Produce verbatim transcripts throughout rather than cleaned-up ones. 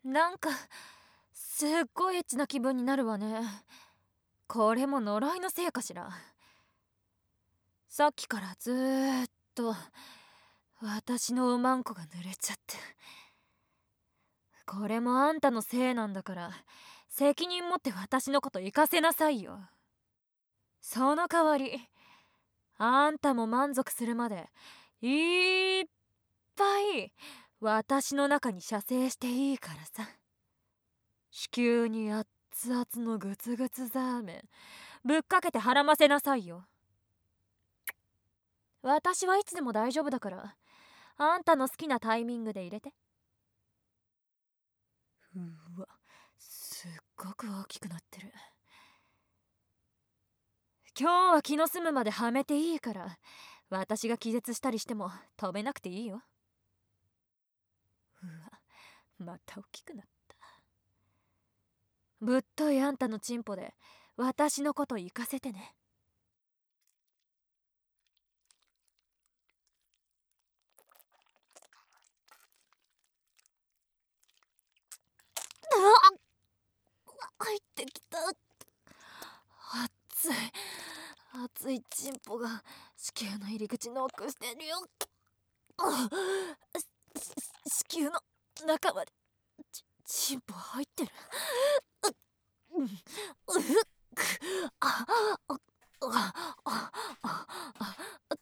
なんかすっごいエッチな気分になるわね。これも呪いのせいかしら。さっきからずーっと私のおまんこが濡れちゃって。これもあんたのせいなんだから、責任持って私のこと行かせなさいよ。その代わりあんたも満足するまでいっぱい私の中に射精していいからさ。子宮に熱々のグツグツザーメンぶっかけてはらませなさいよ。私はいつでも大丈夫だから、あんたの好きなタイミングで入れて。うわ、すっごく大きくなってる。今日は気の済むまではめていいから、私が気絶したりしても飛べなくていいよ。うわ、また大きくなった。ぶっといあんたのチンポで私のこと行かせてね。うわ、入ってきた。熱い熱いチンポが子宮の入り口ノックしてるよ。子宮の中までチチンポ入ってる。うっあああああ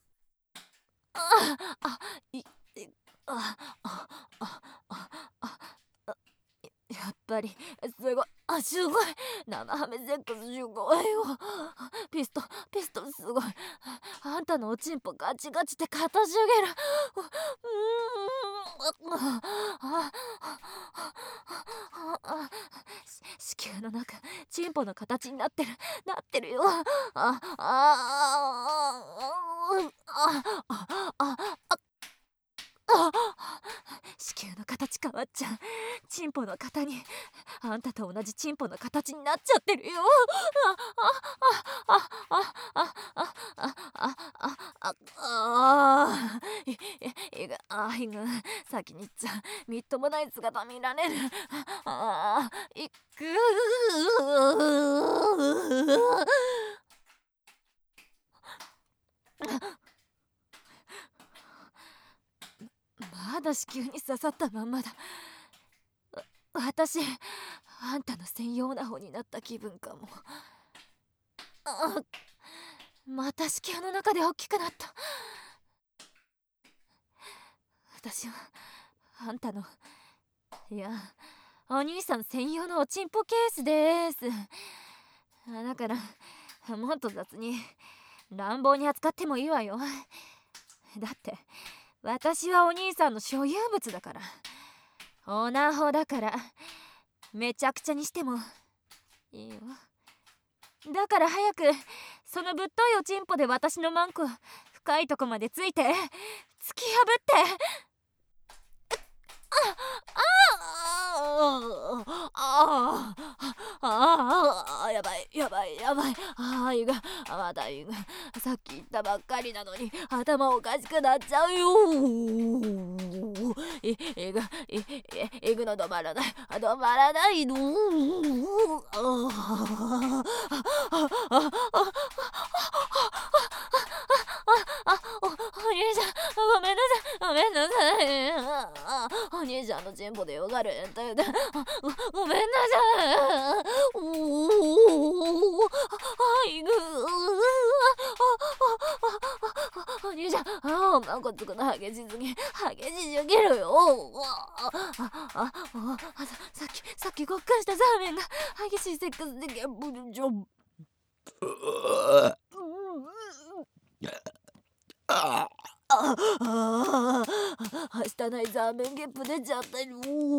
あいああああやっぱりすごい。あ、すごい。生ハメセックスすごいよ。ピストピストすごい。あんたのおちんぽガチガチで硬すぎる。うーんあああ子宮の中チンポの形になってるなってるよ。ああああああああ子宮の形変わっちゃう。チンポの型にあんたと同じチンポの形になっちゃってるよ。ああああああああああああいいいがあいが先に行っちゃみっともない姿見られる。ああいくまだ子宮に刺さったまんまだ。私あんたの専用な方になった気分かも。あまた子宮の中で大きくなった。私はあんたのいやお兄さん専用のおちんぽケースです。だからもっと雑に乱暴に扱ってもいいわよ。だって私はお兄さんの所有物だから。オナホだからめちゃくちゃにしてもいいよ。だから早くそのぶっといおちんぽで私のマンコ深いとこまでついて突き破ってああああやばいやばいやばい。ああいがまだいがさっき言ったばっかりなのに頭おかしくなっちゃうよ。いいがいいぐの止まらない止まらないの。ああああああお兄ちゃんごめんなさいごめんなさい。あお兄ちゃんのチンポでよがるんだよね。ごめんなさい。おおあいぐお兄ちゃんあおまんこつくの激しすぎ激しすぎるよ。あああさっきさっきごっくんしたザーメンが激しいセックスでゲップルジョン。あああはしたないザーメンゲップ出ちゃったよ。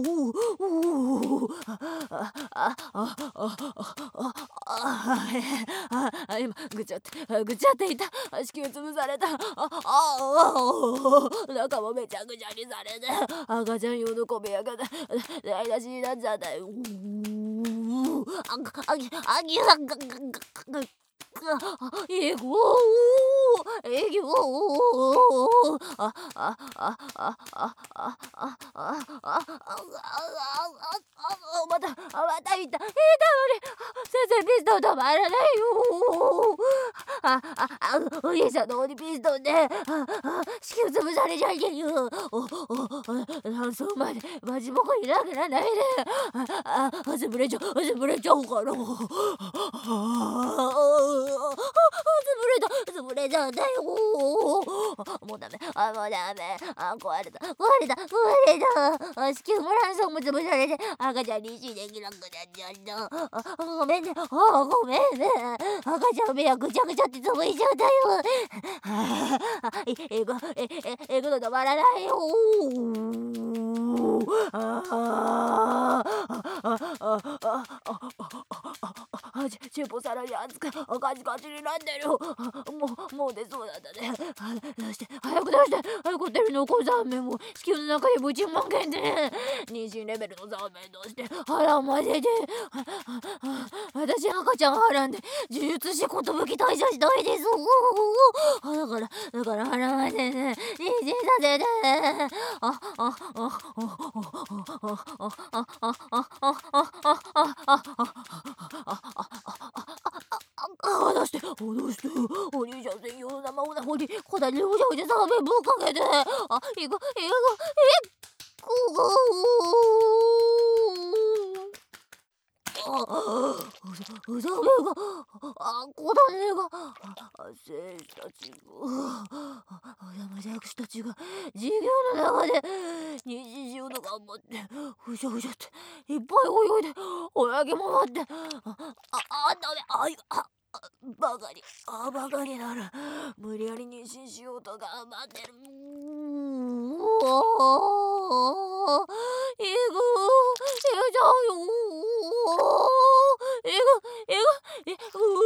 ああああああ今ぐちゃってぐちゃっていた。子宮潰された。ああ中もめちゃくちゃにされて赤ちゃん用の小部屋が台無しになっちゃったよ。ああぎあぎががががえごえぎょあああああああああああたいた。えー、倒れ。先生、ピストン止まらないよ。あ、あ、あ、お兄さんの方にピストンで、あ、あ、子宮潰されちゃいけんよ。お、お、搬送までマジボコになくならないで。あ、あ、潰れちゃう、潰れちゃうから。あ、潰れた、潰れちゃうんだよ。もうダメ、あ、もうダメ。あ、壊れた、壊れた、壊れた。あ、子宮も卵巣も潰されて、赤ちゃん妊娠できなくなっちゃった。あ、ごめんね、あ、ごめんね。赤ちゃん目はぐちゃぐちゃって潰しちゃったよ。あ、え、えぐ、え、え、えぐの止まらないよ。あ、あ、あ、あ、あ、あ、あ、チューブさらに熱く、ガチガチになってるよ。もう、もう出そうなんだね。出して、早く出して、早く出るの、このザーメンを子宮の中にぶちまけて、妊娠レベルのザーメン出して、腹混ぜて、私赤ちゃんはらんで、呪術師ことぶき退社したいです。だから、だから腹混ぜて、妊娠させて、あ、あ、あ、あ、あ、あ、あ、あ、あ、あ、あ、あ、出して、出して、お兄ちゃん専用の生オナホに小谷におじゃおじゃザーメンぶっかけて、あ、いく、いく、いく、あ、ザーメンが、あ、小谷が、選手たちが、私たちが授業の中で妊娠しようと頑張って、ふしゃふしゃっていっぱい泳いで、泳ぎ回って、あ、あ、あ、ダメ、あ、い、あ、バカに、あ、バカになる。無理やり妊娠しようと頑張ってる。うおー、いく、いっちゃうよ。いく、いく、いく、う